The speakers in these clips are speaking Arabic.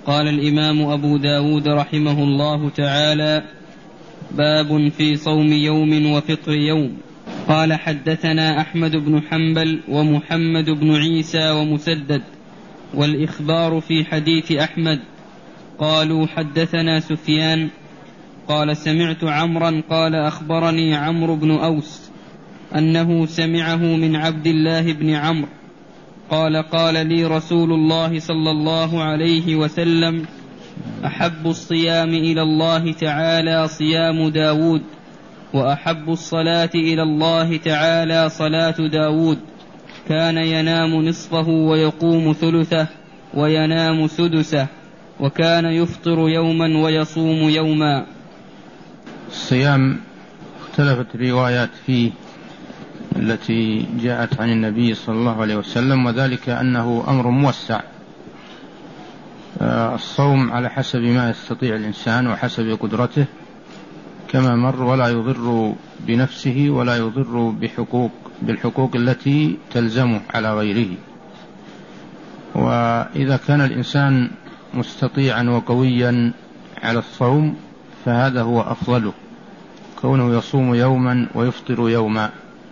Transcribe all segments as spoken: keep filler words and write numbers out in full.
قال الإمام أبو داود رحمه الله تعالى: باب في صوم يوم وفطر يوم. قال: حدثنا أحمد بن حنبل ومحمد بن عيسى ومسدد، والإخبار في حديث أحمد. قالوا: حدثنا سفيان قال: سمعت عمرا قال: أخبرني عمرو بن أوس أنه سمعه من عبد الله بن عمرو قال: قال لي رسول الله صلى الله عليه وسلم: أحب الصيام إلى الله تعالى صيام داود، وأحب الصلاة إلى الله تعالى صلاة داود، كان ينام نصفه ويقوم ثلثه وينام سدسه، وكان يفطر يوما ويصوم يوما. الصيام اختلفت الروايات فيه التي جاءت عن النبي صلى الله عليه وسلم، وذلك أنه أمر موسع. الصوم على حسب ما يستطيع الإنسان وحسب قدرته كما مر، ولا يضر بنفسه ولا يضر بحقوق بالحقوق التي تلزمه على غيره. وإذا كان الإنسان مستطيعا وقويا على الصوم فهذا هو أفضله، كونه يصوم يوما ويفطر يوما،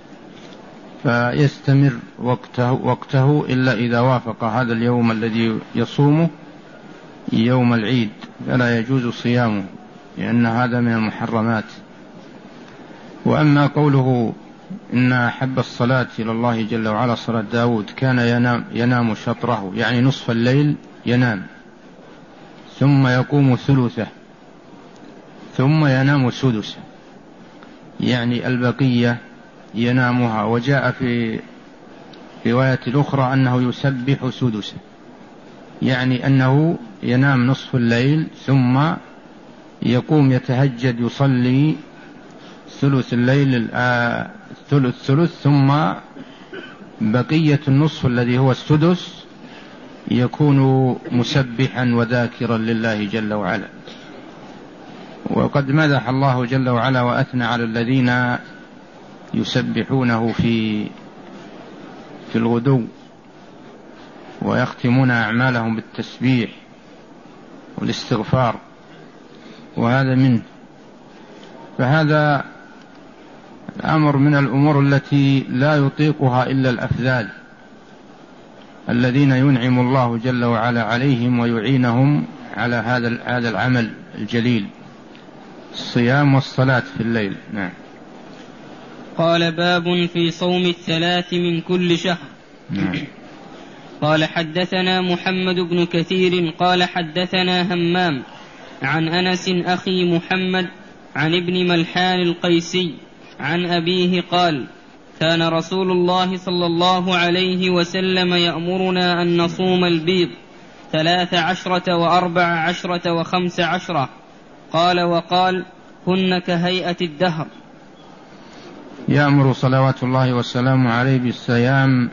فيستمر وقته, وقته إلا إذا وافق هذا اليوم الذي يصومه يوم العيد فلا يجوز صيامه، لأن هذا من المحرمات. وأما قوله إن أحب الصلاة إلى الله جل وعلا صلاة داود، كان ينام, ينام شطره يعني نصف الليل ينام، ثم يقوم ثلثه، ثم ينام سدسه، يعني البقية ينامها. وجاء في رواية الأخرى أنه يسبح سدسه، يعني أنه ينام نصف الليل ثم يقوم يتهجد يصلي ثلث الليل ثلث ثلث، ثم بقية النصف الذي هو السدس يكون مسبحا وذاكرا لله جل وعلا. وقد مدح الله جل وعلا وأثنى على الذين يسبحونه في في الغدو ويختمون أعمالهم بالتسبيح والاستغفار، وهذا منه. فهذا الأمر من الأمور التي لا يطيقها إلا الأفذاذ الذين ينعم الله جل وعلا عليهم ويعينهم على هذا هذا العمل الجليل، الصيام والصلاة في الليل. نعم. قال: باب في صوم الثلاث من كل شهر. نعم. قال: حدثنا محمد بن كثير قال: حدثنا همام عن أنس أخي محمد عن ابن ملحان القيسي عن أبيه قال: كان رسول الله صلى الله عليه وسلم يأمرنا أن نصوم البيض ثلاث عشرة وأربع عشرة وخمس عشرة. قال: وقال: هن كهيئة الدهر. يأمر صلوات الله والسلام عليه بالصيام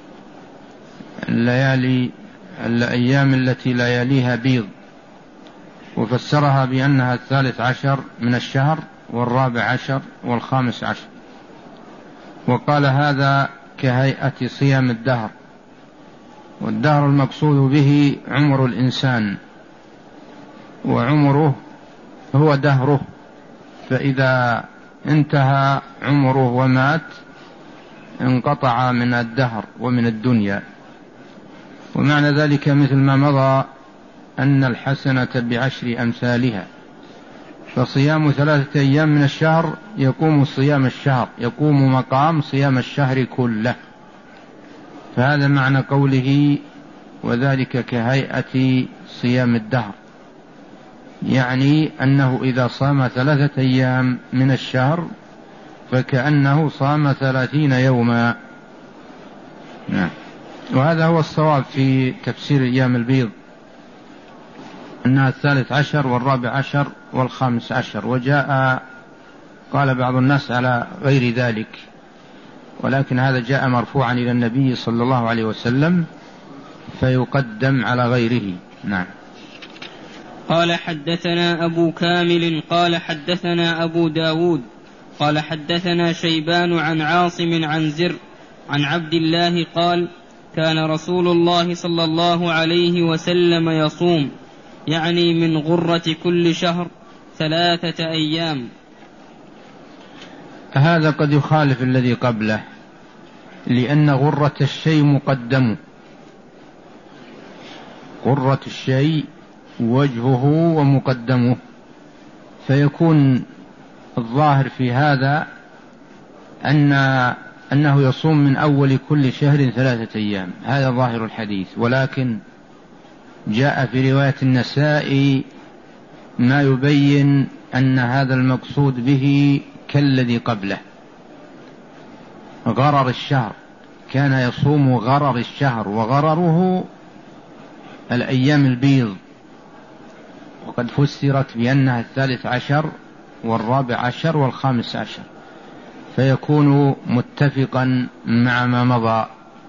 الليالي الأيام التي لا يليها بيض، وفسرها بأنها الثالث عشر من الشهر والرابع عشر والخامس عشر، وقال: هذا كهيئة صيام الدهر. والدهر المقصود به عمر الإنسان، وعمره هو دهره، فإذا انتهى عمره ومات انقطع من الدهر ومن الدنيا. ومعنى ذلك مثل ما مضى أن الحسنة بعشر أمثالها، فصيام ثلاثة أيام من الشهر يقوم صيام الشهر، يقوم مقام صيام الشهر كله. فهذا معنى قوله: وذلك كهيئة صيام الدهر، يعني أنه إذا صام ثلاثة أيام من الشهر فكأنه صام ثلاثين يوما. نعم. وهذا هو الصواب في تفسير أيام البيض، أنها الثالث عشر والرابع عشر والخامس عشر. وجاء قال بعض الناس على غير ذلك، ولكن هذا جاء مرفوعا إلى النبي صلى الله عليه وسلم فيقدم على غيره. نعم. قال: حدثنا أبو كامل قال: حدثنا أبو داود قال: حدثنا شيبان عن عاصم عن زر عن عبد الله قال: كان رسول الله صلى الله عليه وسلم يصوم يعني من غرة كل شهر ثلاثة أيام. هذا قد يخالف الذي قبله، لأن غرة الشيء مقدم، غرة الشيء وجهه ومقدمه، فيكون الظاهر في هذا أن أنه يصوم من أول كل شهر ثلاثة أيام، هذا ظاهر الحديث. ولكن جاء في رواية النسائي ما يبين أن هذا المقصود به كالذي قبله، غرر الشهر، كان يصوم غرر الشهر، وغرره الأيام البيض، وقد فسرت بأنها الثالث عشر والرابع عشر والخامس عشر، فيكون متفقا مع ما مضى.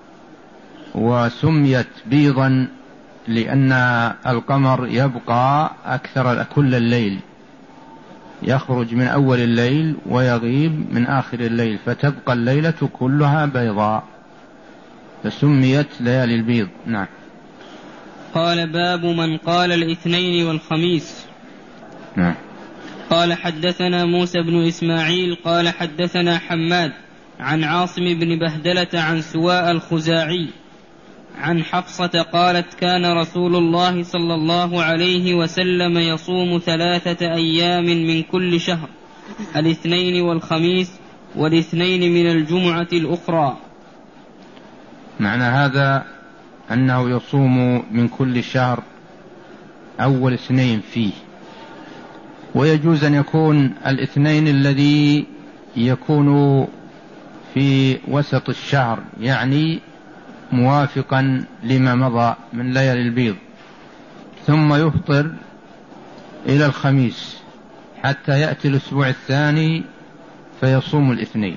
وسميت بيضا لأن القمر يبقى أكثر كل الليل، يخرج من أول الليل ويغيب من آخر الليل، فتبقى الليلة كلها بيضاء، فسميت ليالي البيض. نعم. قال باب من قال الاثنين والخميس. نعم. قال حدثنا موسى بن إسماعيل قال حدثنا حماد عن عاصم بن بهدلة عن سواء الخزاعي عن حفصة قالت كان رسول الله صلى الله عليه وسلم يصوم ثلاثة أيام من كل شهر، الاثنين والخميس والاثنين من الجمعة الأخرى. معنى هذا أنه يصوم من كل شهر أول اثنين فيه، ويجوز أن يكون الاثنين الذي يكون في وسط الشهر، يعني موافقا لما مضى من ليالي البيض، ثم يفطر إلى الخميس حتى يأتي الأسبوع الثاني فيصوم الاثنين.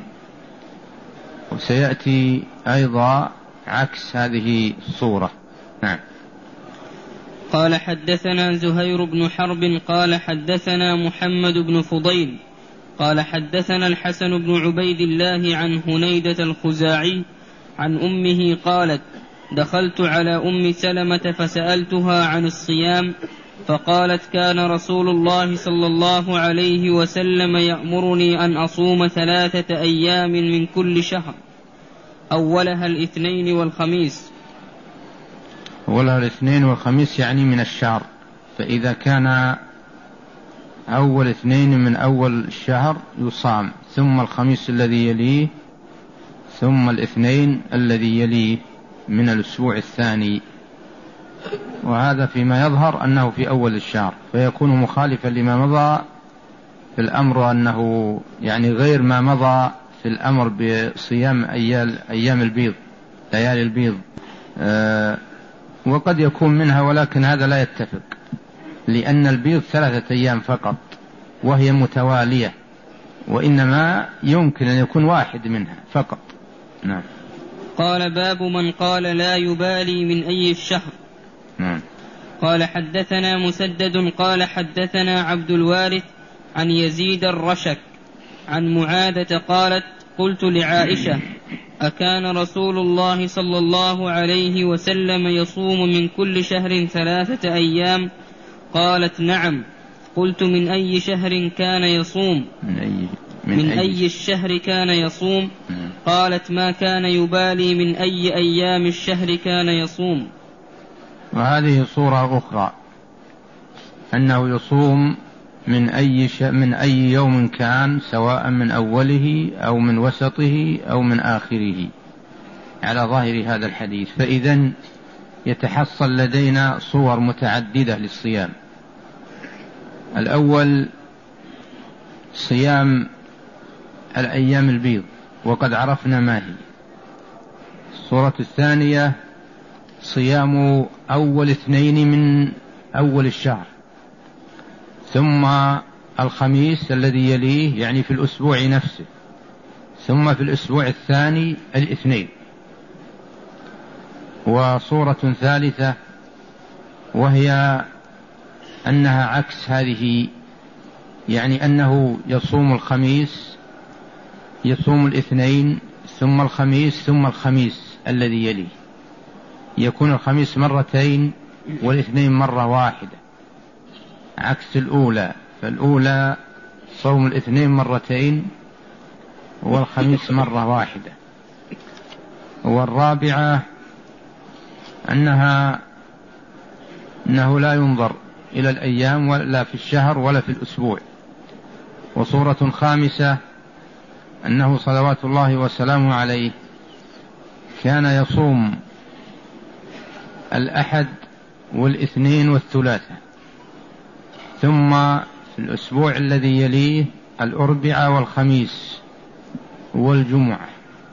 وسيأتي أيضا عكس هذه الصورة. نعم. قال حدثنا زهير بن حرب قال حدثنا محمد بن فضيل قال حدثنا الحسن بن عبيد الله عن هنيدة الخزاعي عن أمه قالت دخلت على أم سلمة فسألتها عن الصيام، فقالت كان رسول الله صلى الله عليه وسلم يأمرني أن أصوم ثلاثة أيام من كل شهر، أولها الاثنين والخميس. أولها الاثنين والخميس يعني من الشهر، فإذا كان أول اثنين من أول الشهر يصام، ثم الخميس الذي يليه، ثم الاثنين الذي يليه من الأسبوع الثاني. وهذا فيما يظهر أنه في أول الشهر، فيكون مخالفا لما مضى في الأمر، أنه يعني غير ما مضى في الأمر بصيام أيام البيض، ليالي البيض. أه وقد يكون منها، ولكن هذا لا يتفق، لأن البيض ثلاثة أيام فقط وهي متوالية، وإنما يمكن أن يكون واحد منها فقط. نعم. قال باب من قال لا يبالي من أي الشهر. نعم. قال حدثنا مسدد قال حدثنا عبد الوارث عن يزيد الرشك عن معاذة قالت قلت لعائشة أكان رسول الله صلى الله عليه وسلم يصوم من كل شهر ثلاثة أيام؟ قالت نعم. قلت من أي شهر كان يصوم؟ من أي, من من أي, أي الشهر كان يصوم؟ قالت ما كان يبالي من أي أيام الشهر كان يصوم. وهذه صورة أخرى، أنه يصوم من أي, ش... من أي يوم كان، سواء من أوله أو من وسطه أو من آخره، على ظاهر هذا الحديث. فإذن يتحصل لدينا صور متعددة للصيام. الأول صيام الأيام البيض، وقد عرفنا ما هي. الصورة الثانية صيام أول اثنين من أول الشهر، ثم الخميس الذي يليه يعني في الأسبوع نفسه، ثم في الأسبوع الثاني الاثنين. وصورة ثالثة وهي أنها عكس هذه، يعني أنه يصوم الخميس، يصوم الاثنين ثم الخميس ثم الخميس الذي يليه، يكون الخميس مرتين والاثنين مرة واحدة، عكس الأولى، فالأولى صوم الاثنين مرتين والخميس مرة واحدة. والرابعة أنها أنه لا ينظر إلى الأيام ولا في الشهر ولا في الأسبوع. وصورة خامسة أنه صلوات الله وسلامه عليه كان يصوم الأحد والاثنين والثلاثة، ثم في الأسبوع الذي يليه الأربعاء والخميس والجمعة،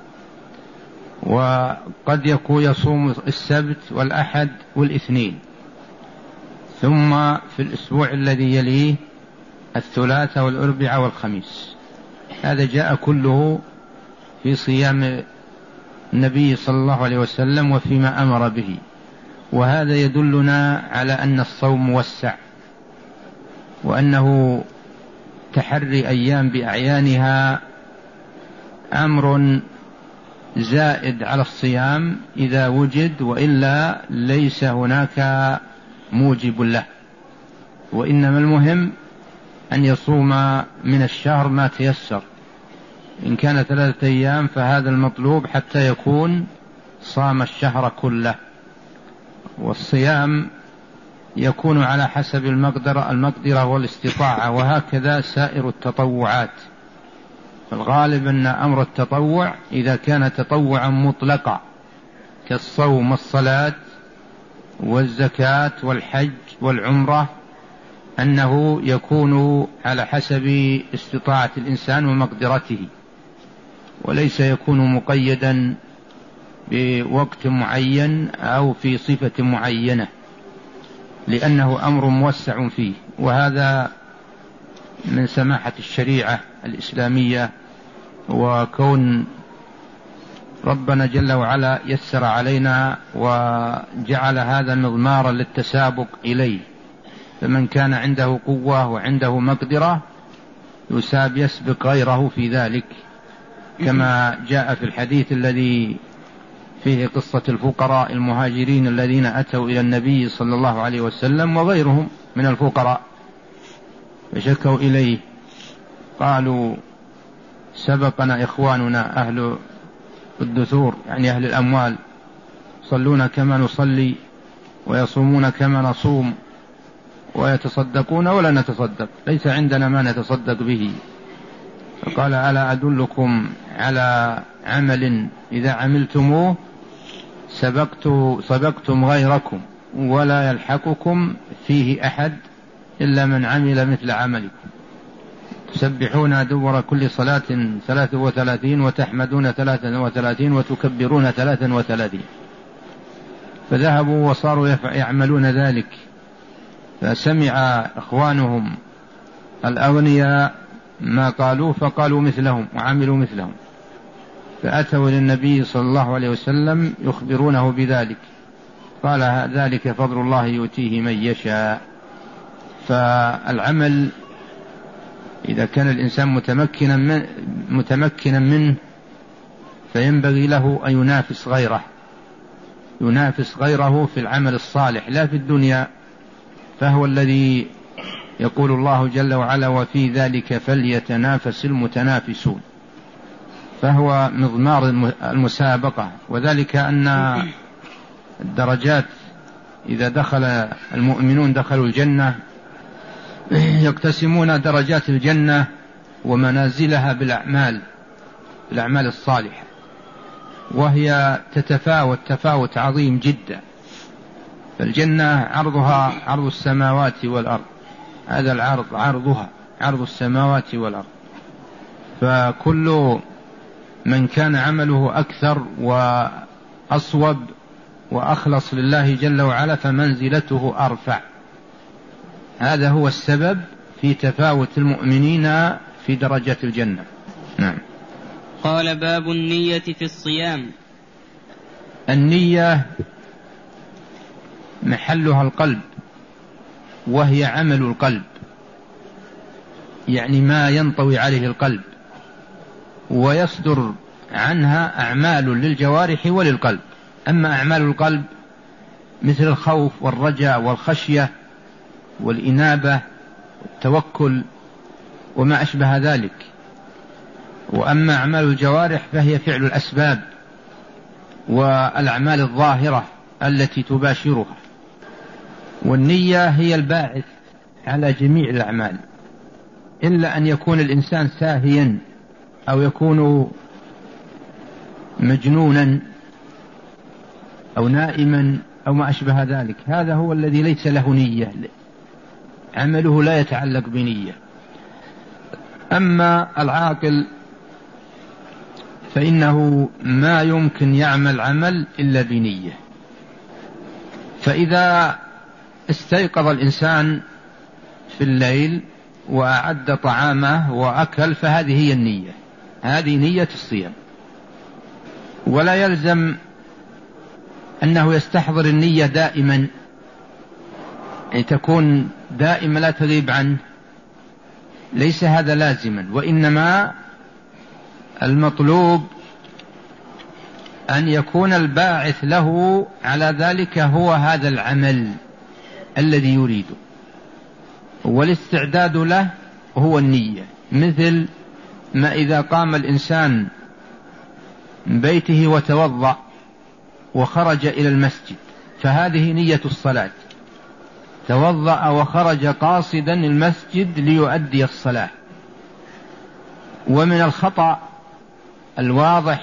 وقد يكون يصوم السبت والأحد والاثنين، ثم في الأسبوع الذي يليه الثلاثة والأربعاء والخميس. هذا جاء كله في صيام النبي صلى الله عليه وسلم وفيما أمر به. وهذا يدلنا على أن الصوم موسع، وأنه تحري أيام بأعيانها أمر زائد على الصيام إذا وجد، وإلا ليس هناك موجب له. وإنما المهم أن يصوم من الشهر ما تيسر، إن كان ثلاثة أيام فهذا المطلوب حتى يكون صام الشهر كله. والصيام يكون على حسب المقدرة المقدرة والاستطاعة، وهكذا سائر التطوعات. الغالب أن أمر التطوع إذا كان تطوعا مطلقا كالصوم والصلاة والزكاة والحج والعمرة أنه يكون على حسب استطاعة الإنسان ومقدرته، وليس يكون مقيدا بوقت معين أو في صفة معينة، لأنه أمر موسع فيه. وهذا من سماحة الشريعة الإسلامية، وكون ربنا جل وعلا يسر علينا وجعل هذا مضمارا للتسابق إليه. فمن كان عنده قوة وعنده مقدرة يساب يسبق غيره في ذلك، كما جاء في الحديث الذي فيه قصة الفقراء المهاجرين الذين أتوا إلى النبي صلى الله عليه وسلم وغيرهم من الفقراء فشكوا إليه، قالوا سبقنا إخواننا أهل الدثور، يعني أهل الأموال، يصلون كما نصلي ويصومون كما نصوم ويتصدقون ولا نتصدق، ليس عندنا ما نتصدق به. فقال ألا أدلكم على عمل إذا عملتموه سبقت سبقتم غيركم ولا يلحقكم فيه أحد إلا من عمل مثل عملكم، تسبحون دبر كل صلاة ثلاث وثلاثين وتحمدون ثلاثا وثلاثين وتكبرون ثلاثا وثلاثين. فذهبوا وصاروا يعملون ذلك، فسمع إخوانهم الأغنياء ما قالوا فقالوا مثلهم وعملوا مثلهم، فأتوا للنبي صلى الله عليه وسلم يخبرونه بذلك، قال ذلك فضل الله يؤتيه من يشاء. فالعمل إذا كان الإنسان متمكنا من متمكنا منه فينبغي له أن ينافس غيره ينافس غيره في العمل الصالح لا في الدنيا. فهو الذي يقول الله جل وعلا وفي ذلك فليتنافس المتنافسون، فهو مضمار المسابقة. وذلك أن الدرجات إذا دخل المؤمنون دخلوا الجنة يقتسمون درجات الجنة ومنازلها بالأعمال الأعمال الصالحة، وهي تتفاوت تفاوت عظيم جدا. فالجنة عرضها عرض السماوات والأرض، هذا العرض عرضها عرض السماوات والأرض. فكل من كان عمله أكثر وأصوب وأخلص لله جل وعلا فمنزلته أرفع. هذا هو السبب في تفاوت المؤمنين في درجة الجنة. نعم. قال باب النية في الصيام. النية محلها القلب، وهي عمل القلب، يعني ما ينطوي عليه القلب، ويصدر عنها أعمال للجوارح وللقلب. أما أعمال القلب مثل الخوف والرجاء والخشية والإنابة والتوكل وما أشبه ذلك. وأما أعمال الجوارح فهي فعل الأسباب والأعمال الظاهرة التي تباشرها، والنية هي الباعث على جميع الأعمال، إلا أن يكون الإنسان ساهيا أو يكون مجنونا أو نائما أو ما أشبه ذلك، هذا هو الذي ليس له نية، عمله لا يتعلق بنية. أما العاقل فإنه ما يمكن يعمل عمل إلا بنية. فإذا استيقظ الإنسان في الليل وأعد طعامه وأكل فهذه هي النية، هذه نية الصيام. ولا يلزم أنه يستحضر النية دائما، يعني تكون دائما لا تغيب عنه، ليس هذا لازما، وإنما المطلوب أن يكون الباعث له على ذلك هو هذا العمل الذي يريده، والاستعداد له هو النية. مثل ما إذا قام الإنسان من بيته وتوضأ وخرج إلى المسجد فهذه نية الصلاة، توضأ وخرج قاصدا المسجد ليؤدي الصلاة. ومن الخطأ الواضح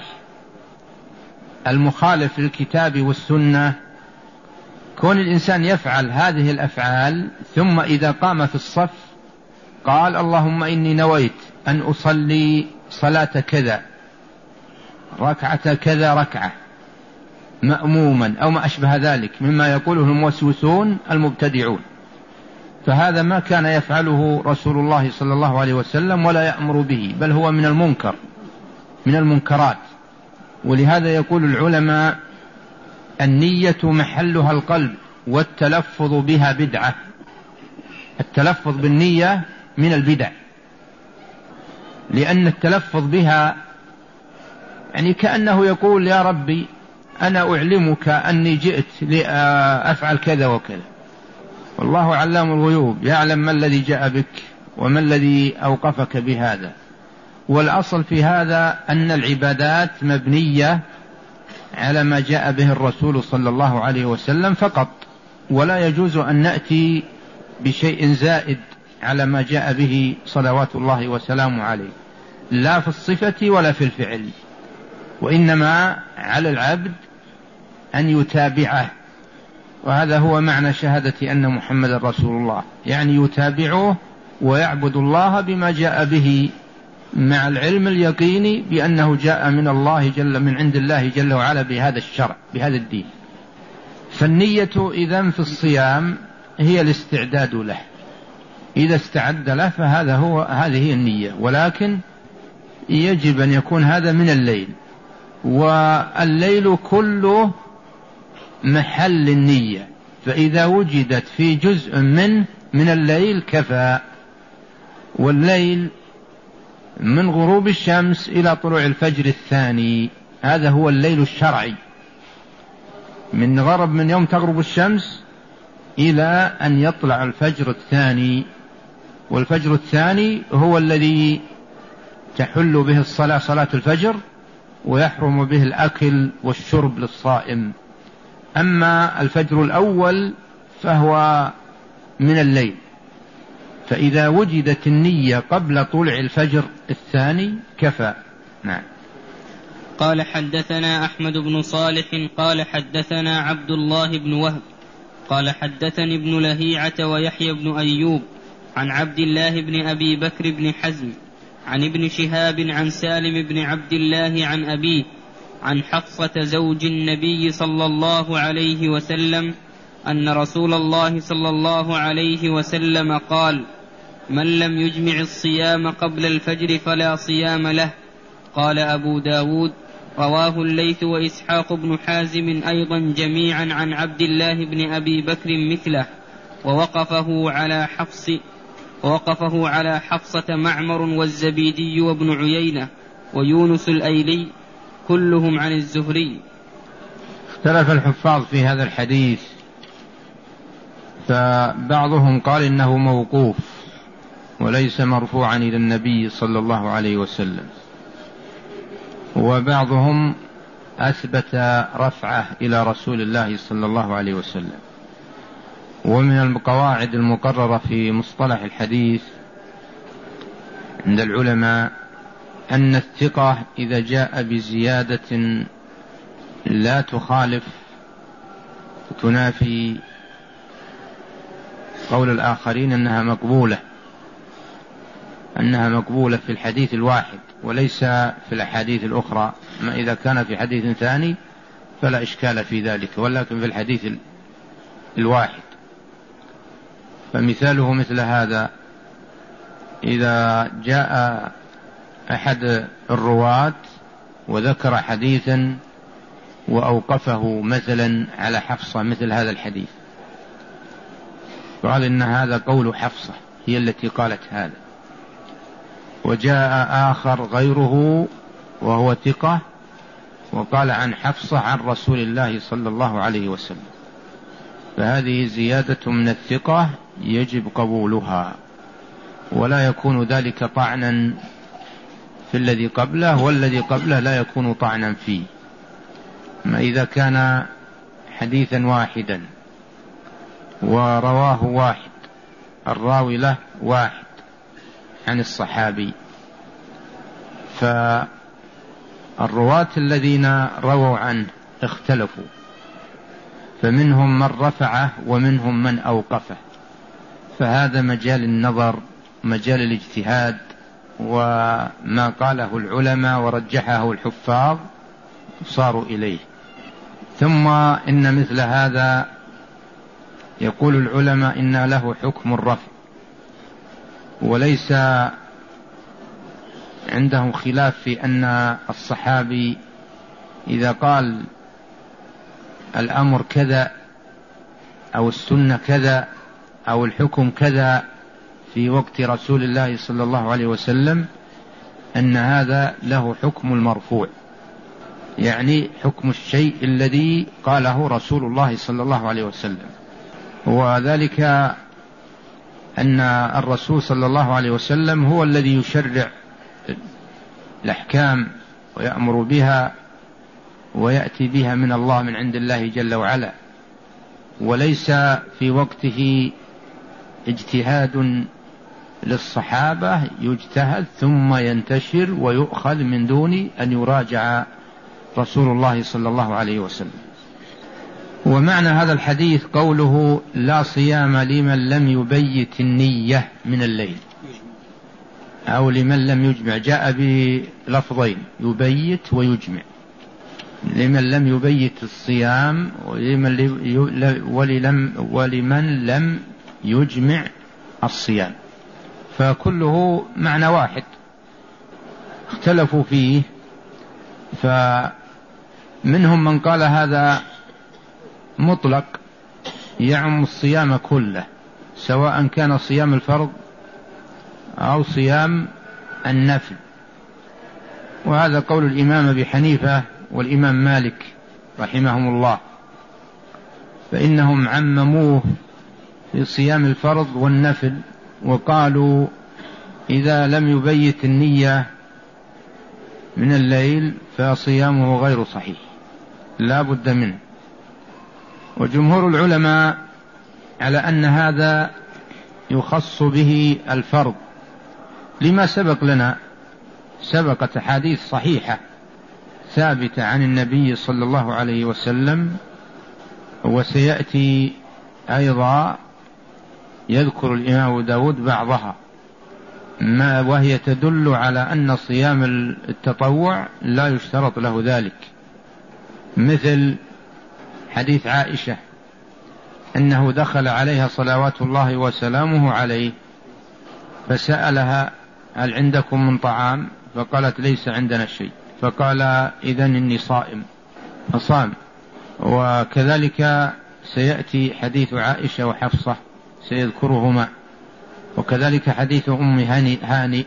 المخالف للكتاب والسنة كون الإنسان يفعل هذه الأفعال ثم إذا قام في الصف قال اللهم إني نويت أن أصلي صلاة كذا، ركعة كذا ركعة، مأموما أو ما أشبه ذلك مما يقوله الموسوسون المبتدعون، فهذا ما كان يفعله رسول الله صلى الله عليه وسلم ولا يأمر به، بل هو من المنكر من المنكرات. ولهذا يقول العلماء النية محلها القلب والتلفظ بها بدعة. التلفظ بالنية من البدع، لأن التلفظ بها يعني كأنه يقول يا ربي أنا أعلمك أني جئت لأفعل كذا وكذا، والله علام الغيوب يعلم ما الذي جاء بك وما الذي أوقفك بهذا. والأصل في هذا أن العبادات مبنية على ما جاء به الرسول صلى الله عليه وسلم فقط، ولا يجوز أن نأتي بشيء زائد على ما جاء به صلوات الله وسلامه عليه، لا في الصفة ولا في الفعل، وإنما على العبد أن يتابعه. وهذا هو معنى شهادة أن محمد رسول الله، يعني يتابعه ويعبد الله بما جاء به مع العلم اليقيني بأنه جاء من الله جل من عند الله جل وعلا بهذا الشرع بهذا الدين. فالنية إذن في الصيام هي الاستعداد له، إذا استعد له فهذا هو هذه هي النية، ولكن يجب أن يكون هذا من الليل، والليل كله محل النية، فإذا وجدت في جزء من من الليل كفى. والليل من غروب الشمس إلى طلوع الفجر الثاني، هذا هو الليل الشرعي، من غرب من يوم تغرب الشمس إلى أن يطلع الفجر الثاني. والفجر الثاني هو الذي تحل به الصلاة صلاة الفجر ويحرم به الأكل والشرب للصائم. أما الفجر الأول فهو من الليل، فإذا وجدت النية قبل طلوع الفجر الثاني كفى. نعم. قال حدثنا أحمد بن صالح قال حدثنا عبد الله بن وهب قال حدثني ابن لهيعة ويحيى بن أيوب عن عبد الله بن أبي بكر بن حزم عن ابن شهاب عن سالم بن عبد الله عن أبيه عن حفصة زوج النبي صلى الله عليه وسلم أن رسول الله صلى الله عليه وسلم قال: من لم يجمع الصيام قبل الفجر فلا صيام له. قال أبو داود: رواه الليث وإسحاق بن حازم أيضا جميعا عن عبد الله بن أبي بكر مثله، ووقفه على حفص ووقفه على حفصة معمر والزبيدي وابن عيينة ويونس الأيلي كلهم عن الزهري. اختلف الحفاظ في هذا الحديث، فبعضهم قال إنه موقوف وليس مرفوعا إلى النبي صلى الله عليه وسلم، وبعضهم أثبت رفعه إلى رسول الله صلى الله عليه وسلم. ومن القواعد المقررة في مصطلح الحديث عند العلماء أن الثقة إذا جاء بزيادة لا تخالف تنافي قول الآخرين أنها مقبولة أنها مقبولة في الحديث الواحد وليس في الأحاديث الأخرى. ما إذا كان في حديث ثاني فلا إشكال في ذلك، ولكن في الحديث الواحد. فمثاله مثل هذا: إذا جاء أحد الرواة وذكر حديثا وأوقفه مثلا على حفصة مثل هذا الحديث، قال إن هذا قول حفصة هي التي قالت هذا، وجاء آخر غيره وهو ثقة وقال عن حفصة عن رسول الله صلى الله عليه وسلم، فهذه زيادة من الثقة يجب قبولها، ولا يكون ذلك طعنا في الذي قبله، والذي قبله لا يكون طعنا فيه. ما إذا كان حديثا واحدا ورواه واحد، الراوي له واحد عن الصحابي، فالرواة الذين رووا عنه اختلفوا، فمنهم من رفعه ومنهم من أوقفه، فهذا مجال النظر مجال الاجتهاد، وما قاله العلماء ورجحه الحفاظ صاروا إليه. ثم إن مثل هذا يقول العلماء إن له حكم الرفع، وليس عندهم خلاف في أن الصحابي إذا قال الأمر كذا أو السنة كذا أو الحكم كذا في وقت رسول الله صلى الله عليه وسلم أن هذا له حكم المرفوع، يعني حكم الشيء الذي قاله رسول الله صلى الله عليه وسلم. وذلك أن الرسول صلى الله عليه وسلم هو الذي يشرع الأحكام ويأمر بها ويأتي بها من الله من عند الله جل وعلا، وليس في وقته اجتهاد للصحابة يجتهد ثم ينتشر ويؤخذ من دون أن يراجع رسول الله صلى الله عليه وسلم. ومعنى هذا الحديث قوله لا صيام لمن لم يبيت النية من الليل، أو لمن لم يجمع، جاء بلفظين يبيت ويجمع، لمن لم يبيت الصيام ولمن لم يجمع الصيام، فكله معنى واحد اختلفوا فيه. فمنهم من قال هذا مطلق يعم الصيام كله، سواء كان صيام الفرض أو صيام النفل، وهذا قول الإمام أبي حنيفة والإمام مالك رحمهم الله، فإنهم عمموه في صيام الفرض والنفل، وقالوا إذا لم يبيت النية من الليل فصيامه غير صحيح لا بد منه. وجمهور العلماء على أن هذا يخص به الفرض، لما سبق لنا سبقت حديث صحيحة ثابتة عن النبي صلى الله عليه وسلم، وسيأتي أيضا يذكر الإمام داود بعضها، ما وهي تدل على أن صيام التطوع لا يشترط له ذلك، مثل حديث عائشة أنه دخل عليها صلوات الله وسلامه عليه فسألها هل عندكم من طعام؟ فقالت ليس عندنا شيء، فقال إذن إني صائم فصام. وكذلك سيأتي حديث عائشة وحفصة سيذكرهما، وكذلك حديث أم هاني, هاني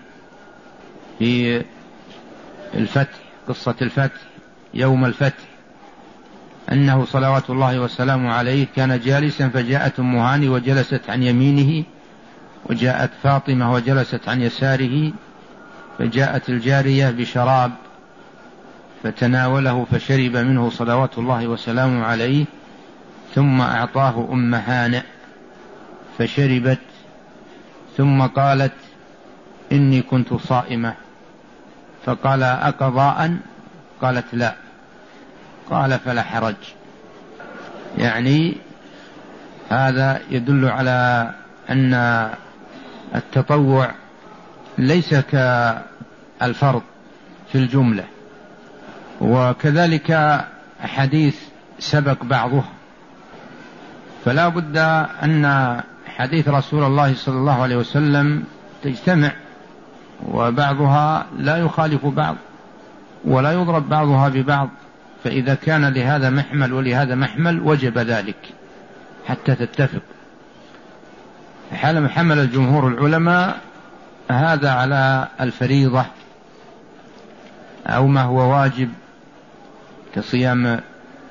في الفتح، قصة الفتح يوم الفتح، أنه صلوات الله وسلامه عليه كان جالسا فجاءت أم هاني وجلست عن يمينه، وجاءت فاطمة وجلست عن يساره، فجاءت الجارية بشراب فتناوله فشرب منه صلوات الله وسلامه عليه، ثم أعطاه أم هانئ فشربت، ثم قالت إني كنت صائمة، فقال أقضاء؟ قالت لا، قال فلا حرج. يعني هذا يدل على أن التطوع ليس كالفرض في الجملة. وكذلك حديث سبق بعضه، فلا بد أن حديث رسول الله صلى الله عليه وسلم تجتمع، وبعضها لا يخالف بعض ولا يضرب بعضها ببعض، فإذا كان لهذا محمل ولهذا محمل وجب ذلك حتى تتفق. حال حمل الجمهور العلماء هذا على الفريضة أو ما هو واجب كصيام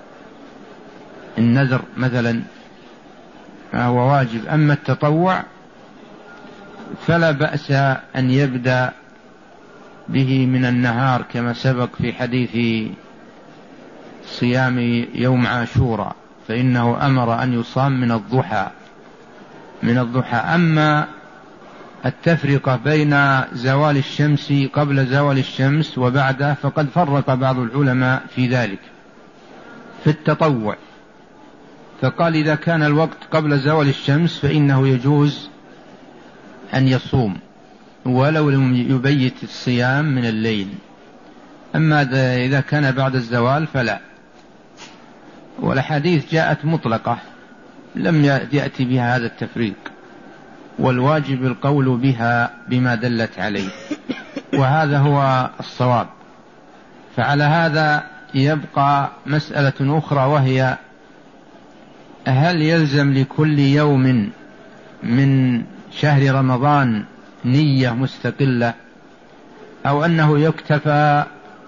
النذر مثلا، ما هو واجب. أما التطوع فلا بأس أن يبدأ به من النهار كما سبق في حديث صيام يوم عاشوراء، فإنه أمر أن يصام من الضحى من الضحى. أما التفرقة بين زوال الشمس قبل زوال الشمس وبعده فقد فرق بعض العلماء في ذلك في التطوع، فقال إذا كان الوقت قبل زوال الشمس فإنه يجوز أن يصوم ولو لم يبيت الصيام من الليل، أما إذا كان بعد الزوال فلا. والحديث جاءت مطلقة لم يأتي بها هذا التفريق، والواجب القول بها بما دلت عليه، وهذا هو الصواب. فعلى هذا يبقى مسألة أخرى، وهي هل يلزم لكل يوم من شهر رمضان نية مستقلة، أو أنه يكتفى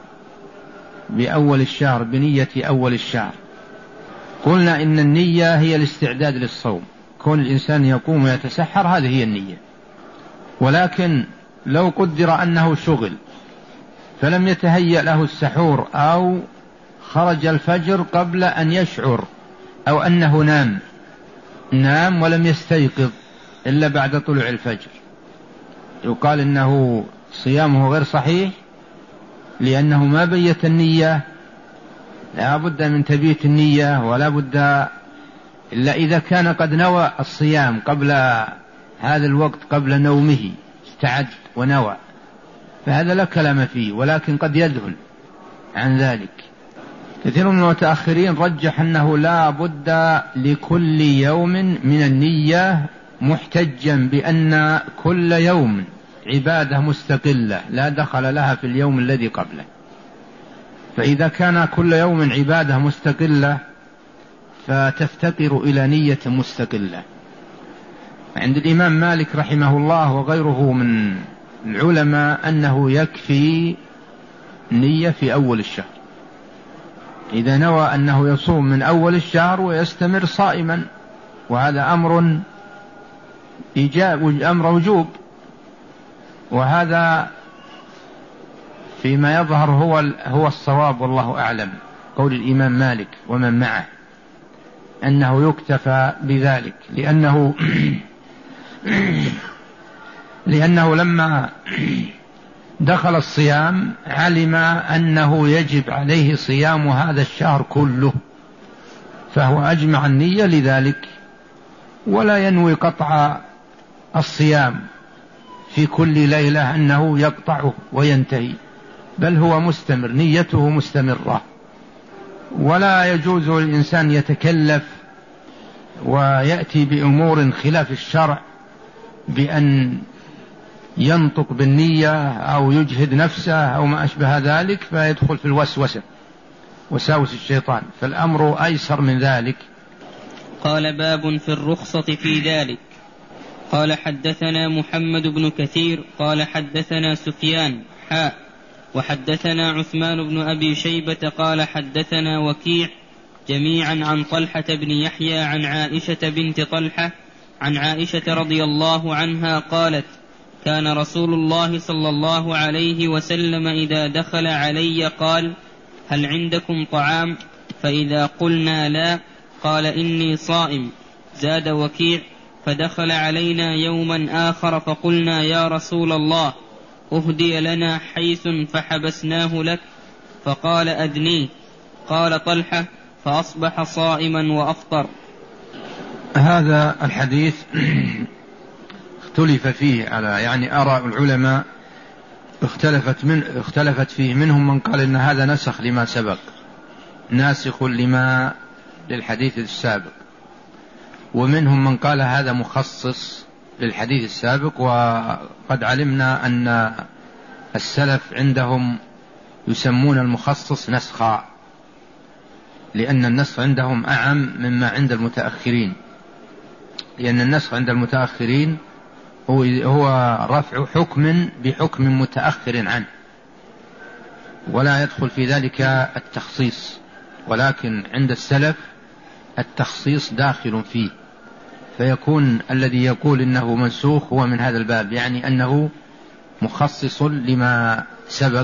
بأول الشهر بنية أول الشهر؟ قلنا إن النية هي الاستعداد للصوم، كون الإنسان يقوم ويتسحر هذه هي النية. ولكن لو قدر أنه شغل فلم يتهيأ له السحور، أو خرج الفجر قبل أن يشعر، أو أنه نام نام ولم يستيقظ إلا بعد طلوع الفجر، يقال إنه صيامه غير صحيح لأنه ما بيت النية. لا بد من تبيت النية، ولا بد إلا إذا كان قد نوى الصيام قبل هذا الوقت قبل نومه، استعد ونوى، فهذا لا كلام فيه. ولكن قد يذهل عن ذلك. كثير من المتأخرين رجح أنه لا بد لكل يوم من النية، محتجا بأن كل يوم عبادة مستقلة لا دخل لها في اليوم الذي قبله. فإذا كان كل يوم عبادة مستقلة فتفتقر إلى نية مستقلة. عند الإمام مالك رحمه الله وغيره من العلماء أنه يكفي نية في أول الشهر، إذا نوى أنه يصوم من أول الشهر ويستمر صائما، وهذا أمر إيجاب، أمر وجوب. وهذا فيما يظهر هو هو الصواب، والله أعلم، قول الإمام مالك ومن معه أنه يكتفى بذلك، لأنه لأنه لما دخل الصيام علم أنه يجب عليه صيام هذا الشهر كله، فهو أجمع النية لذلك، ولا ينوي قطع الصيام في كل ليلة أنه يقطعه وينتهي، بل هو مستمر، نيته مستمرة. ولا يجوز للإنسان يتكلف ويأتي بأمور خلاف الشرع بأن ينطق بالنية أو يجهد نفسه أو ما أشبه ذلك، فيدخل في الوسوسة وساوس الشيطان، فالأمر أيسر من ذلك. قال باب في الرخصة في ذلك. قال حدثنا محمد بن كثير قال حدثنا سفيان حاء وحدثنا عثمان بن أبي شيبة قال حدثنا وكيع جميعا عن طلحة بن يحيى عن عائشة بنت طلحة عن عائشة رضي الله عنها قالت: كان رسول الله صلى الله عليه وسلم إذا دخل علي قال: هل عندكم طعام؟ فإذا قلنا لا قال: إني صائم. زاد وكيع: فدخل علينا يوما آخر فقلنا: يا رسول الله، أهدي لنا حيث فحبسناه لك، فقال: أدنيه. قال طلحة: فأصبح صائما وأفطر. هذا الحديث اختلف فيه على يعني آراء العلماء اختلفت من اختلفت فيه. منهم من قال إن هذا نسخ لما سبق، ناسخ لما للحديث السابق، ومنهم من قال هذا مخصص للحديث السابق. وقد علمنا أن السلف عندهم يسمون المخصص نسخا، لأن النسخ عندهم أعم مما عند المتأخرين، لأن النسخ عند المتأخرين هو رفع حكم بحكم متأخر عنه، ولا يدخل في ذلك التخصيص، ولكن عند السلف التخصيص داخل فيه، فيكون الذي يقول إنه منسوخ هو من هذا الباب، يعني أنه مخصص لما سبق،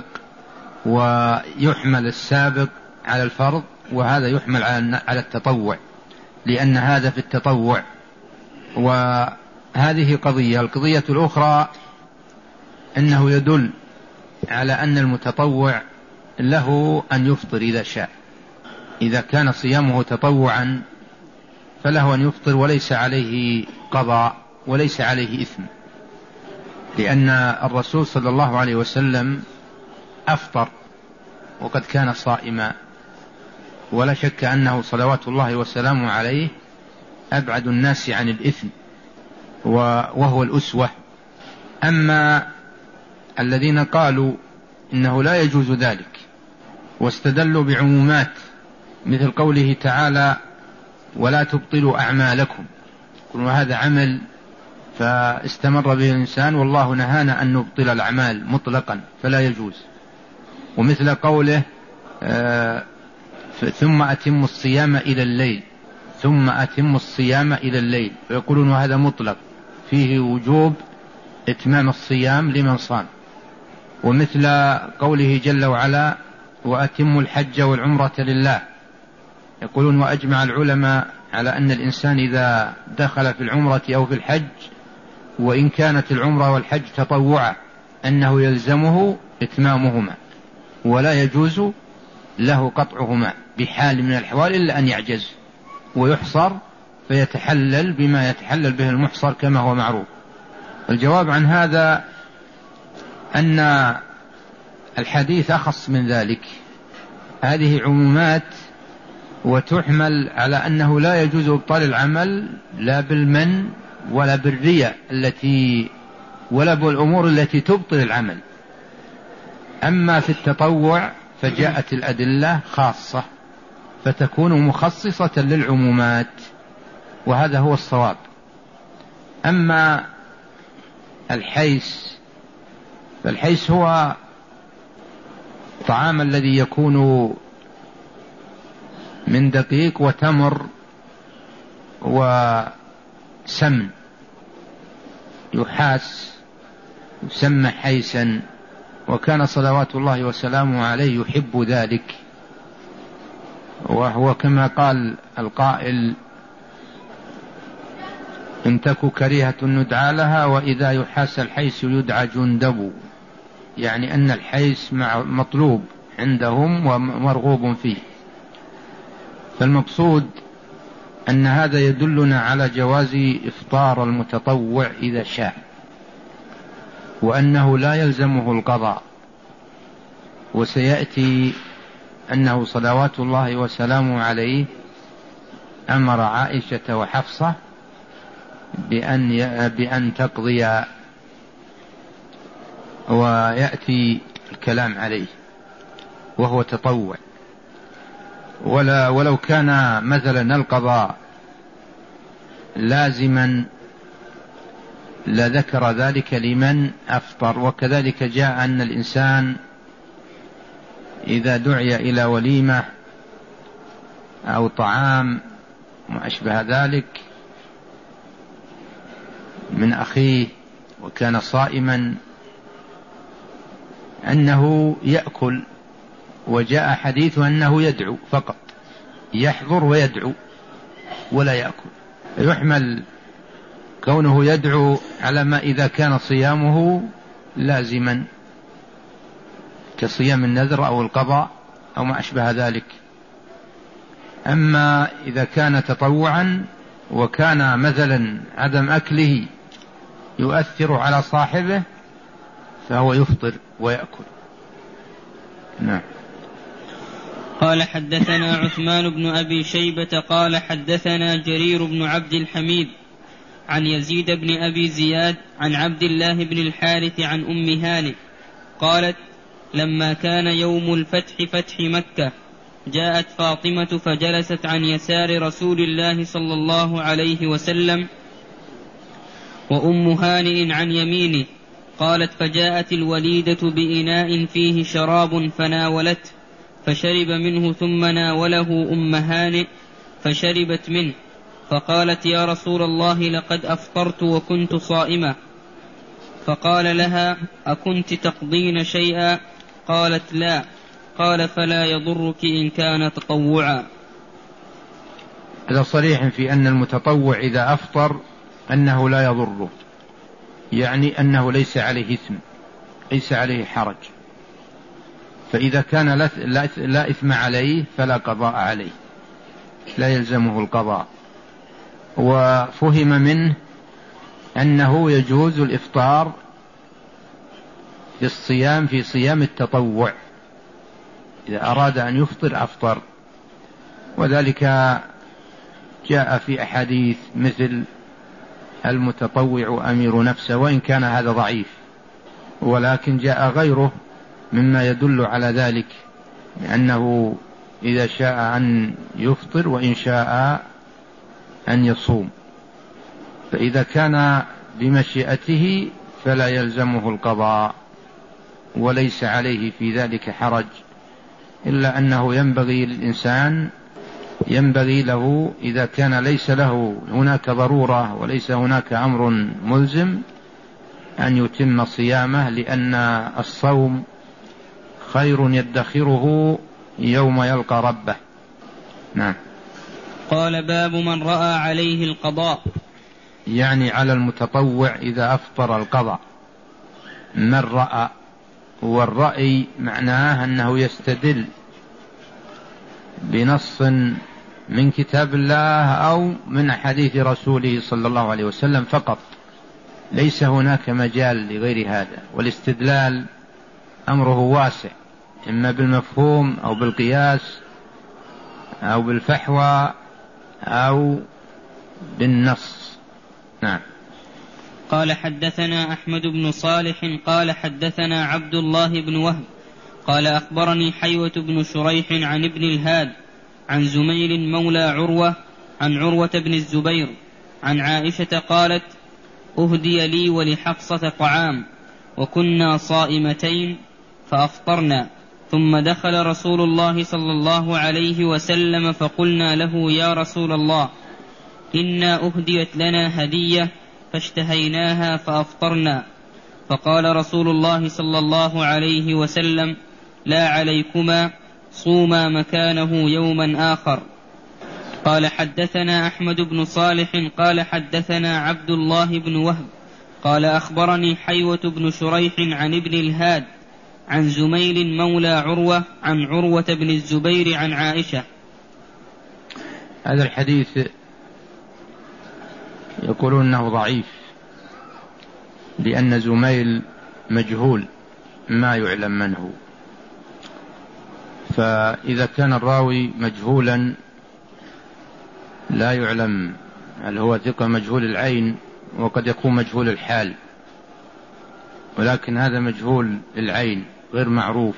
ويحمل السابق على الفرض وهذا يحمل على التطوع، لأن هذا في التطوع. وهذه قضية. القضية الأخرى أنه يدل على أن المتطوع له أن يفطر إذا شاء، إذا كان صيامه تطوعا فله أن يفطر وليس عليه قضاء وليس عليه إثم، لأن الرسول صلى الله عليه وسلم أفطر وقد كان صائما، ولا شك أنه صلوات الله وسلامه عليه أبعد الناس عن الإثم وهو الأسوة. أما الذين قالوا إنه لا يجوز ذلك واستدلوا بعمومات مثل قوله تعالى: ولا تبطلوا أعمالكم، وهذا عمل فاستمر به الإنسان، والله نهانا أن نبطل الأعمال مطلقا فلا يجوز. ومثل قوله آه ثم أتم الصيام إلى الليل، ثم أتم الصيام إلى الليل، ويقولون هذا مطلق فيه وجوب إتمام الصيام لمن صام. ومثل قوله جل وعلا: وأتم الحج والعمرة لله، يقولون وأجمع العلماء على أن الإنسان إذا دخل في العمرة أو في الحج، وإن كانت العمرة والحج تطوعا، أنه يلزمه إتمامهما ولا يجوز له قطعهما بحال من الأحوال إلا أن يعجز ويحصر فيتحلل بما يتحلل به المحصر كما هو معروف. الجواب عن هذا أن الحديث أخص من ذلك، هذه عمومات وتحمل على أنه لا يجوز إبطال العمل لا بالمن ولا بالرياء التي ولا بالأمور التي تبطل العمل. أما في التطوع فجاءت الأدلة خاصة فتكون مخصصة للعمومات، وهذا هو الصواب. أما الحيس فالحيس هو الطعام الذي يكون من دقيق وتمر وسمن، يحاس يسمى حيسا، وكان صلوات الله وسلامه عليه يحب ذلك، وهو كما قال القائل: إن تك كريهة ندعى لها، وإذا يحاس الحيس يدعى جندب، يعني أن الحيس مطلوب عندهم ومرغوب فيه. فالمقصود أن هذا يدلنا على جواز إفطار المتطوع إذا شاء، وأنه لا يلزمه القضاء. وسيأتي أنه صلوات الله وسلامه عليه أمر عائشة وحفصة بأن بأن تقضي، ويأتي الكلام عليه وهو تطوع. ولا ولو كان مثلا القضاء لازما لذكر ذلك لمن أفطر. وكذلك جاء أن الإنسان إذا دعي إلى وليمة أو طعام ما أشبه ذلك من أخيه وكان صائما أنه يأكل، وجاء حديث أنه يدعو فقط، يحضر ويدعو ولا يأكل، يحمل كونه يدعو على ما إذا كان صيامه لازما كصيام النذر أو القضاء أو ما أشبه ذلك. أما إذا كان تطوعا وكان مثلا عدم أكله يؤثر على صاحبه فهو يفطر ويأكل. نعم. قال حدثنا عثمان بن أبي شيبة قال حدثنا جرير بن عبد الحميد عن يزيد بن أبي زياد عن عبد الله بن الحارث عن أم هانئ قالت لما كان يوم الفتح فتح مكة جاءت فاطمة فجلست عن يسار رسول الله صلى الله عليه وسلم وأم هانئ عن يمينه. قالت فجاءت الوليدة بإناء فيه شراب فناولته فشرب منه ثم ناوله أم هانئ فشربت منه فقالت يا رسول الله لقد أفطرت وكنت صائمة. فقال لها أكنت تقضين شيئا؟ قالت لا. قال فلا يضرك إن كان تطوعا. هذا صريح في أن المتطوع إذا أفطر أنه لا يضره، يعني أنه ليس عليه إثم، ليس عليه حرج، فإذا كان لا إثم عليه فلا قضاء عليه، لا يلزمه القضاء. وفهم منه أنه يجوز الإفطار في الصيام في صيام التطوع، إذا أراد أن يفطر أفطر، وذلك جاء في أحاديث مثل المتطوع أمير نفسه، وإن كان هذا ضعيف، ولكن جاء غيره مما يدل على ذلك، لأنه إذا شاء أن يفطر وإن شاء أن يصوم، فإذا كان بمشيئته فلا يلزمه القضاء وليس عليه في ذلك حرج، إلا أنه ينبغي للإنسان ينبغي له إذا كان ليس له هناك ضرورة وليس هناك أمر ملزم أن يتم صيامه، لأن الصوم خير يدخره يوم يلقى ربه. نعم. قال باب من رأى عليه القضاء، يعني على المتطوع إذا أفطر القضاء. من رأى، والرأي معناه أنه يستدل بنص من كتاب الله أو من حديث رسوله صلى الله عليه وسلم فقط، ليس هناك مجال لغير هذا، والاستدلال أمره واسع، إما بالمفهوم أو بالقياس أو بالفحوى أو بالنص. نعم. قال حدثنا أحمد بن صالح قال حدثنا عبد الله بن وهب قال أخبرني حيوة بن شريح عن ابن الهاد عن زميل مولى عروة عن عروة بن الزبير عن عائشة قالت أهدي لي ولحفصة طعام وكنا صائمتين فأفطرنا، ثم دخل رسول الله صلى الله عليه وسلم فقلنا له يا رسول الله إنا أهديت لنا هدية فاشتهيناها فأفطرنا، فقال رسول الله صلى الله عليه وسلم لا عليكما صوما مكانه يوما آخر. قال حدثنا أحمد بن صالح قال حدثنا عبد الله بن وهب قال أخبرني حيوة بن شريح عن ابن الهاد عن زميل مولى عروة عن عروة بن الزبير عن عائشة. هذا الحديث يقولون أنه ضعيف، لأن زميل مجهول ما يعلم من هو، فإذا كان الراوي مجهولا لا يعلم هل هو ثقة مجهول العين، وقد يكون مجهول الحال، ولكن هذا مجهول العين غير معروف،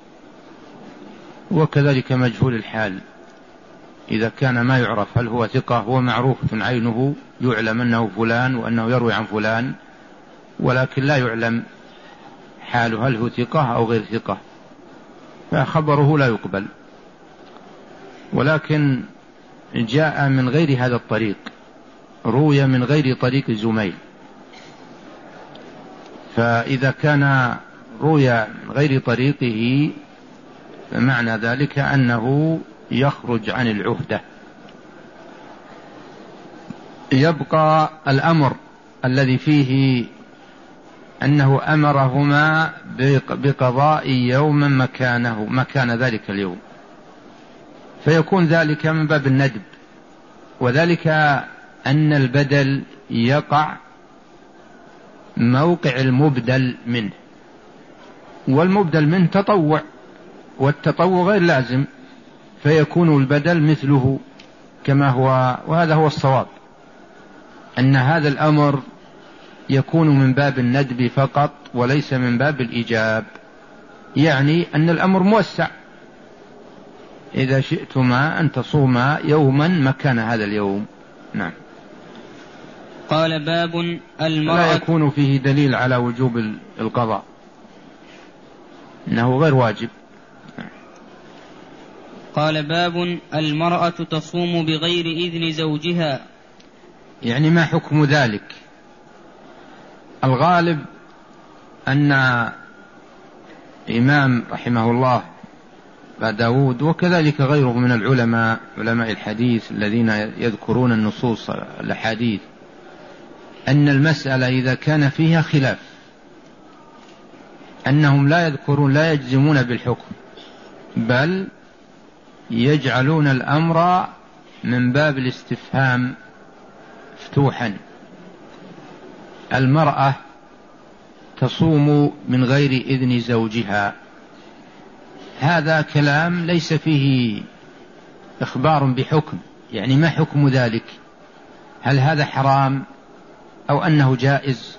وكذلك مجهول الحال إذا كان ما يعرف هل هو ثقة، هو معروف عينه، يعلم أنه فلان وأنه يروي عن فلان، ولكن لا يعلم حاله هل هو ثقة أو غير ثقة، فخبره لا يقبل. ولكن جاء من غير هذا الطريق، روي من غير طريق زميل، فإذا كان روي من غير طريقه فمعنى ذلك أنه يخرج عن العهدة. يبقى الأمر الذي فيه أنه أمرهما بقضاء يوم مكانه مكان ذلك اليوم، فيكون ذلك من باب الندب، وذلك أن البدل يقع موقع المبدل منه، والمبدل منه تطوع، والتطوع غير لازم، فيكون البدل مثله كما هو. وهذا هو الصواب، أن هذا الأمر يكون من باب الندب فقط وليس من باب الإيجاب، يعني أن الأمر موسع، إذا شئتما أن تصوما يوما مكان هذا اليوم. نعم. قال باب المرأة، لا يكون فيه دليل على وجوب القضاء، إنه غير واجب. قال باب المرأة تصوم بغير إذن زوجها، يعني ما حكم ذلك؟ الغالب أن إمام رحمه الله داود وكذلك غيره من العلماء علماء الحديث الذين يذكرون النصوص الأحاديث أن المسألة إذا كان فيها خلاف أنهم لا يذكرون لا يجزمون بالحكم، بل يجعلون الأمر من باب الاستفهام مفتوحا. المرأة تصوم من غير إذن زوجها، هذا كلام ليس فيه إخبار بحكم، يعني ما حكم ذلك؟ هل هذا حرام أو أنه جائز؟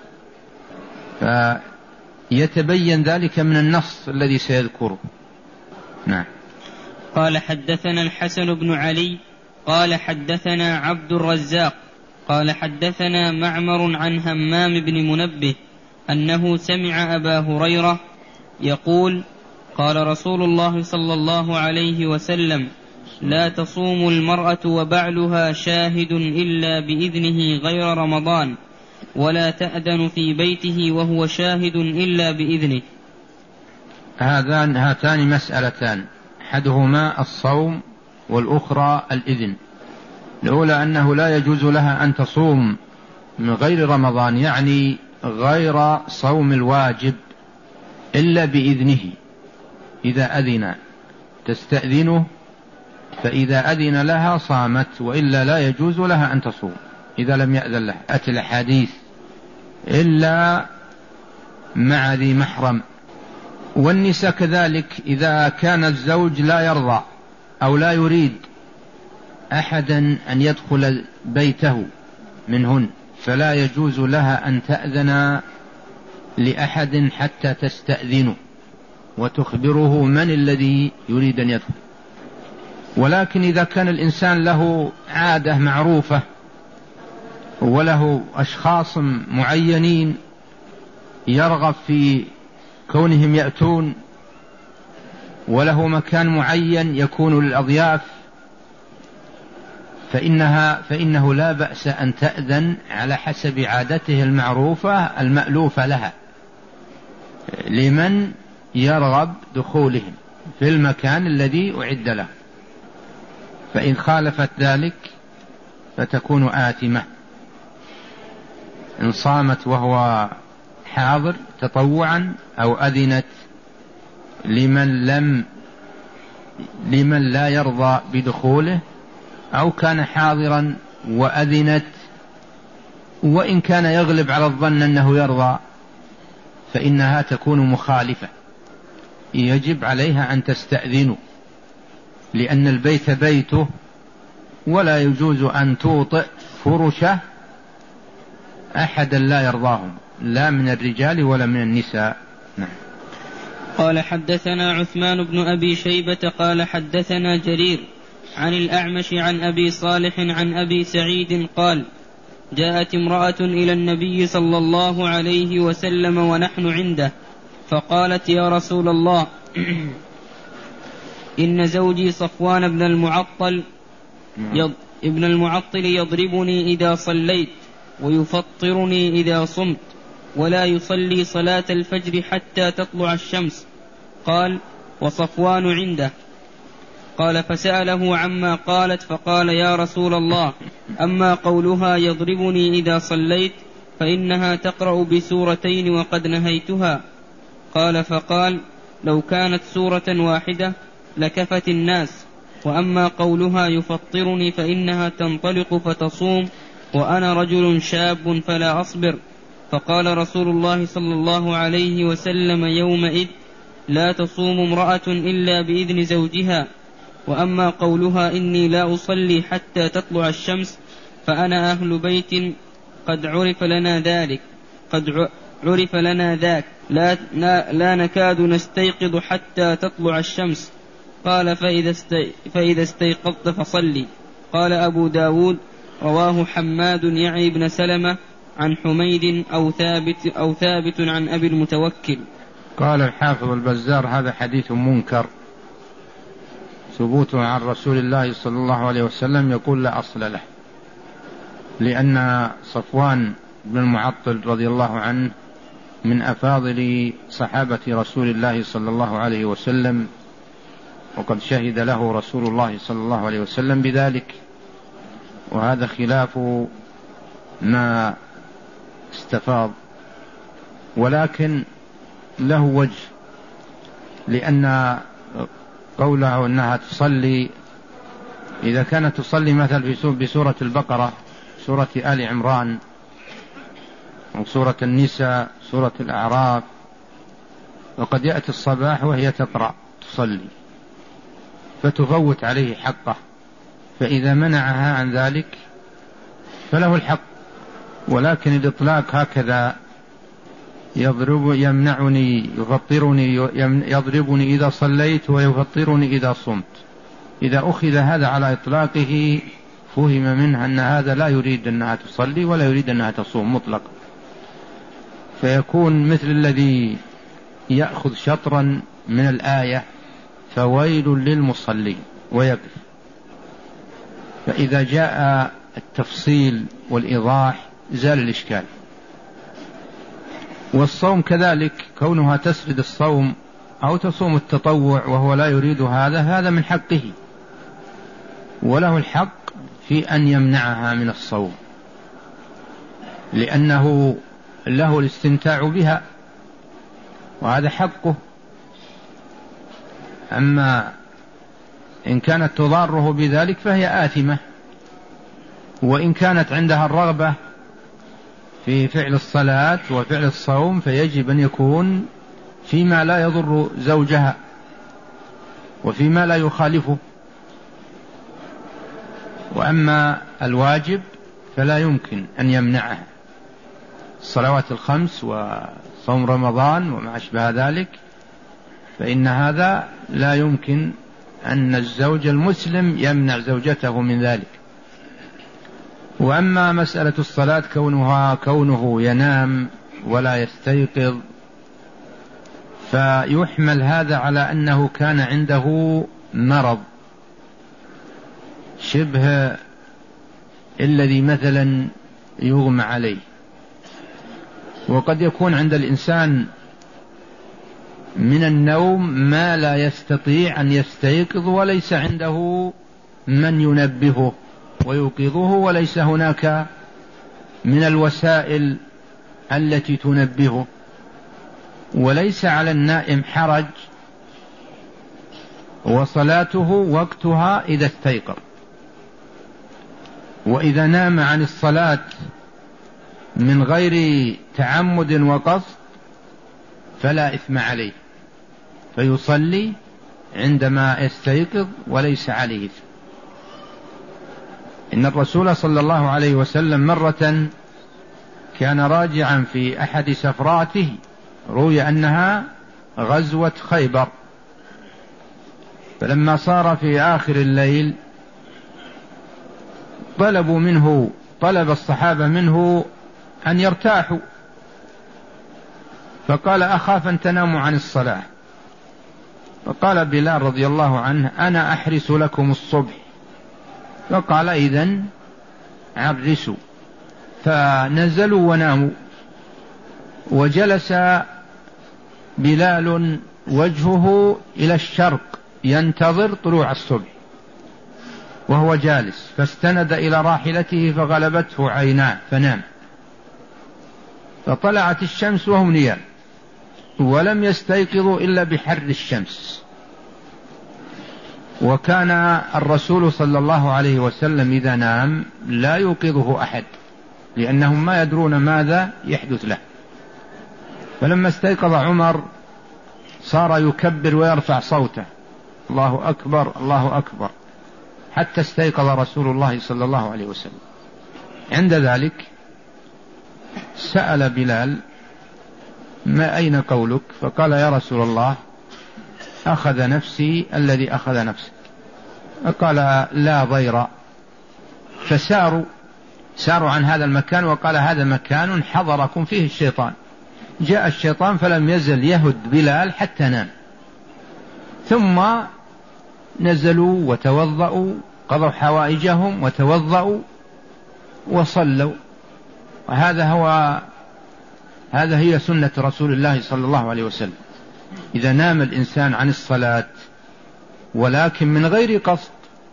فيتبين ذلك من النص الذي سيذكره. نعم. قال حدثنا الحسن بن علي قال حدثنا عبد الرزاق قال حدثنا معمر عن همام بن منبه أنه سمع أبا هريرة يقول قال رسول الله صلى الله عليه وسلم لا تصوم المرأة وبعلها شاهد إلا بإذنه غير رمضان، ولا تأذن في بيته وهو شاهد إلا بإذنه. هذان هاتان مسألتان، أحدهما الصوم والأخرى الإذن. الأولى أنه لا يجوز لها أن تصوم من غير رمضان، يعني غير صوم الواجب، إلا بإذنه، إذا أذن تستأذنه، فإذا أذن لها صامت، وإلا لا يجوز لها أن تصوم إذا لم يأذن لها. أتى الأحاديث إلا مع ذي محرم. والنساء كذلك، إذا كان الزوج لا يرضى أو لا يريد أحدا أن يدخل بيته منهن، فلا يجوز لها أن تأذن لأحد حتى تستأذنه وتخبره من الذي يريد أن يدخل. ولكن إذا كان الإنسان له عادة معروفة وله أشخاص معينين يرغب في كونهم يأتون، وله مكان معين يكون للأضياف، فإنها فإنه لا بأس أن تأذن على حسب عادته المعروفة المألوفة لها لمن يرغب دخولهم في المكان الذي أعد له، فإن خالفت ذلك فتكون آثمة. إن صامت وهو حاضر تطوعا أو أذنت لمن لم لمن لا يرضى بدخوله، أو كان حاضرا وأذنت وإن كان يغلب على الظن أنه يرضى، فإنها تكون مخالفة، يجب عليها أن تستأذن، لأن البيت بيته، ولا يجوز أن توطئ فرشه أحدا لا يرضاهم، لا من الرجال ولا من النساء. نعم. قال حدثنا عثمان بن أبي شيبة قال حدثنا جرير عن الأعمش عن أبي صالح عن أبي سعيد قال جاءت امرأة إلى النبي صلى الله عليه وسلم ونحن عنده، فقالت يا رسول الله إن زوجي صفوان بن المعطل ابن المعطل يضربني إذا صليت ويفطرني إذا صمت ولا يصلي صلاة الفجر حتى تطلع الشمس. قال: وصفوان عنده. قال: فسأله عما قالت فقال: يا رسول الله، أما قولها يضربني إذا صليت فإنها تقرأ بسورتين وقد نهيتها. قال: فقال: لو كانت سورة واحدة لكفت الناس، وأما قولها يفطرني فإنها تنطلق فتصوم وأنا رجل شاب فلا أصبر. فقال رسول الله صلى الله عليه وسلم يومئذ: لا تصوم امرأة إلا بإذن زوجها. وأما قولها إني لا أصلي حتى تطلع الشمس فأنا أهل بيت قد عرف لنا ذلك قد عرف لنا ذاك لا, لا نكاد نستيقظ حتى تطلع الشمس. قال: فإذا, استي فإذا استيقظت فصلي. قال أبو داود: رواه حماد يعني بن سلمة عن حميد أو ثابت, أو ثابت عن أبي المتوكل. قال الحافظ البزار: هذا حديث منكر ثبوته عن رسول الله صلى الله عليه وسلم يقول لا أصل له، لأن صفوان بن المعطل رضي الله عنه من أفاضل صحابة رسول الله صلى الله عليه وسلم، وقد شهد له رسول الله صلى الله عليه وسلم بذلك، وهذا خلاف ما استفاض، ولكن له وجه، لأن قوله أنها تصلي إذا كانت تصلي مثل بسورة البقرة، سورة آل عمران، أو سورة النساء، سورة الأعراف، وقد يأتي الصباح وهي تقرأ تصلي فتفوت عليه حقه، فإذا منعها عن ذلك فله الحق. ولكن الإطلاق هكذا يضرب يمنعني يفطرني يضربني إذا صليت ويفطرني إذا صمت، إذا أخذ هذا على إطلاقه فهم منه أن هذا لا يريد أنها تصلي ولا يريد أنها تصوم مطلقا، فيكون مثل الذي يأخذ شطرا من الآية فويل للمصلين ويقف. فإذا جاء التفصيل والإيضاح زال الإشكال. والصوم كذلك، كونها تسرد الصوم أو تصوم التطوع وهو لا يريد هذا، هذا من حقه، وله الحق في أن يمنعها من الصوم، لأنه له الاستمتاع بها وهذا حقه. أما إن كانت تضاره بذلك فهي آثمة، وإن كانت عندها الرغبة في فعل الصلاة وفعل الصوم فيجب أن يكون فيما لا يضر زوجها وفيما لا يخالفه. وأما الواجب فلا يمكن أن يمنعها، الصلوات الخمس وصوم رمضان وما أشبه ذلك، فإن هذا لا يمكن أن الزوج المسلم يمنع زوجته من ذلك. وأما مسألة الصلاة كونها كونه ينام ولا يستيقظ فيحمل هذا على أنه كان عنده مرض شبه الذي مثلا يغمى عليه، وقد يكون عند الإنسان من النوم ما لا يستطيع أن يستيقظ وليس عنده من ينبهه ويوقظه، وليس هناك من الوسائل التي تنبهه، وليس على النائم حرج، وصلاته وقتها إذا استيقظ. وإذا نام عن الصلاة من غير تعمد وقصد فلا إثم عليه، فيصلي عندما يستيقظ وليس عليه إثم. إن الرسول صلى الله عليه وسلم مرة كان راجعا في أحد سفراته، روي أنها غزوة خيبر، فلما صار في آخر الليل طلبوا منه طلب الصحابة منه أن يرتاحوا، فقال: أخاف أن تناموا عن الصلاة. فقال بلال رضي الله عنه: أنا أحرس لكم الصبح فقال إذن عرسوا، فنزلوا وناموا، وجلس بلال وجهه إلى الشرق ينتظر طلوع الصبح وهو جالس، فاستند إلى راحلته فغلبته عيناه فنام، فطلعت الشمس وهم نيام ولم يستيقظوا إلا بحر الشمس. وكان الرسول صلى الله عليه وسلم إذا نام لا يوقظه أحد لأنهم ما يدرون ماذا يحدث له. فلما استيقظ عمر صار يكبر ويرفع صوته الله أكبر الله أكبر حتى استيقظ رسول الله صلى الله عليه وسلم. عند ذلك سأل بلال ما أين قولك؟ فقال يا رسول الله أخذ نفسي الذي أخذ نفسك. قال لا ضير. فساروا ساروا عن هذا المكان، وقال هذا مكان حضركم فيه الشيطان. جاء الشيطان فلم يزل يهد بلال حتى نام، ثم نزلوا وتوضأوا قضوا حوائجهم وتوضأوا وصلوا. وهذا هو هذا هي سنة رسول الله صلى الله عليه وسلم. إذا نام الإنسان عن الصلاة ولكن من غير قصد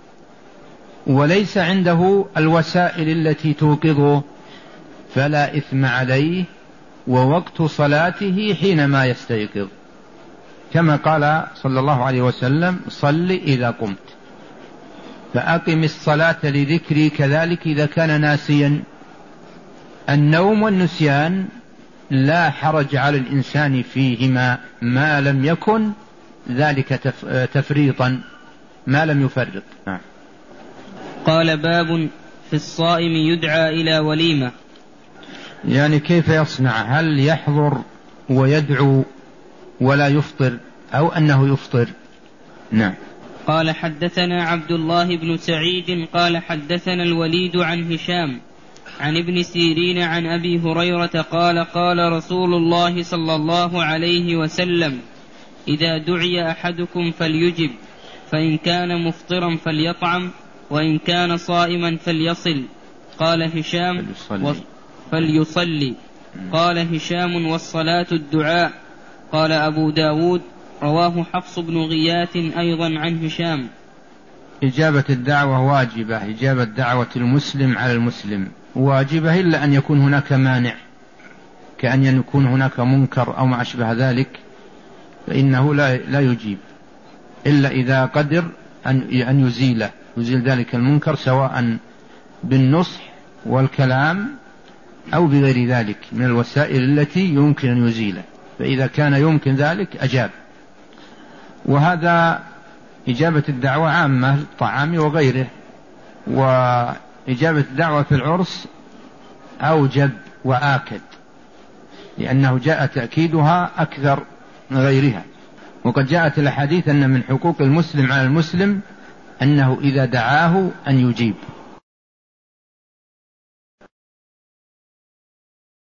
وليس عنده الوسائل التي توقظه فلا إثم عليه، ووقت صلاته حينما يستيقظ، كما قال صلى الله عليه وسلم صل إذا قمت، فأقم الصلاة لذكري. كذلك إذا كان ناسيا، النوم والنسيان لا حرج على الإنسان فيهما ما لم يكن ذلك تفريطا، ما لم يفرط. قال باب في الصائم يدعى إلى وليمة، يعني كيف يصنع؟ هل يحضر ويدعو ولا يفطر أو أنه يفطر؟ نعم. قال حدثنا عبد الله بن سعيد قال حدثنا الوليد عن هشام عن ابن سيرين عن أبي هريرة قال قال رسول الله صلى الله عليه وسلم إذا دعي أحدكم فليجب، فإن كان مفطرا فليطعم، وإن كان صائما فليصل. قال هشام فليصلي, فليصلي. قال هشام والصلاة الدعاء. قال أبو داود رواه حفص بن غياث أيضا عن هشام. إجابة الدعوة واجبة، إجابة دعوة المسلم على المسلم واجبة إلا أن يكون هناك مانع، كأن يكون هناك منكر أو ما أشبه ذلك، فإنه لا, لا يجيب إلا إذا قدر أن يزيله يزيل ذلك المنكر، سواء بالنصح والكلام أو بغير ذلك من الوسائل التي يمكن أن يزيله، فإذا كان يمكن ذلك أجاب. وهذا إجابة الدعوة عامة للطعام وغيره، وإجابة الدعوة في العرس أوجب وآكد لأنه جاء تأكيدها أكثر من غيرها. وقد جاءت الحديث أن من حقوق المسلم على المسلم أنه إذا دعاه أن يجيب.